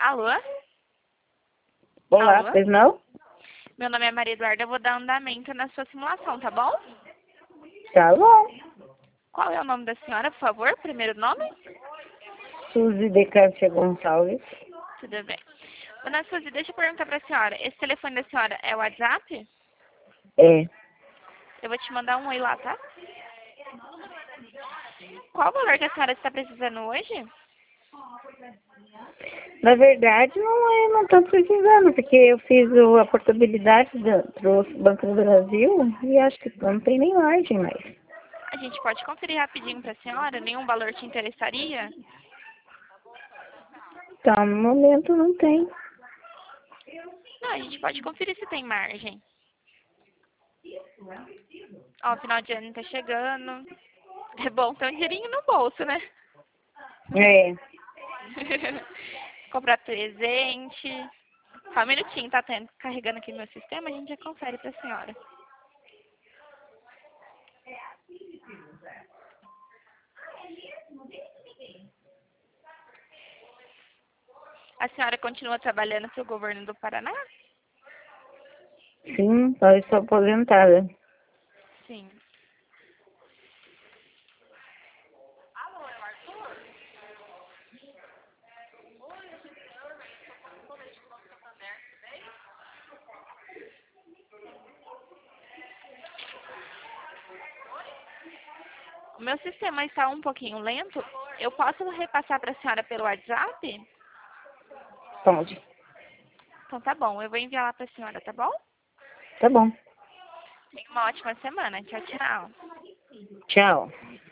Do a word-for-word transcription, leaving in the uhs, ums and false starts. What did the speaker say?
Alô? Olá, Alô? pois não? Meu nome é Maria Eduarda, eu vou dar andamento na sua simulação, tá bom? Tá bom. Qual é o nome da senhora, por favor? Primeiro nome? Suzy de Cássia Gonçalves. Tudo bem. Dona Suzy, deixa eu perguntar pra senhora. Esse telefone da senhora é o WhatsApp? É. Eu vou te mandar um oi lá, tá? Qual o valor que a senhora está precisando hoje? Na verdade, não é, não tô precisando, porque eu fiz o- a portabilidade do, pro Banco do Brasil e acho que não tem nem margem mais. A gente pode conferir rapidinho pra senhora? Nenhum valor te interessaria? Então, no momento não tem. Não, a gente pode conferir se tem margem. Ó, o final de ano tá chegando. É bom ter um dinheirinho no bolso, né? É. Comprar presente. Só um minutinho, tá tendo, carregando aqui meu sistema, a gente já confere pra senhora. A senhora continua trabalhando pro governo do Paraná? Sim, eu estou aposentada. Sim. O meu sistema está um pouquinho lento. Eu posso repassar para a senhora pelo WhatsApp? Pode. Então tá bom, eu vou enviar lá para a senhora, tá bom? Tá bom. Tenha uma ótima semana. Tchau, tchau. Tchau.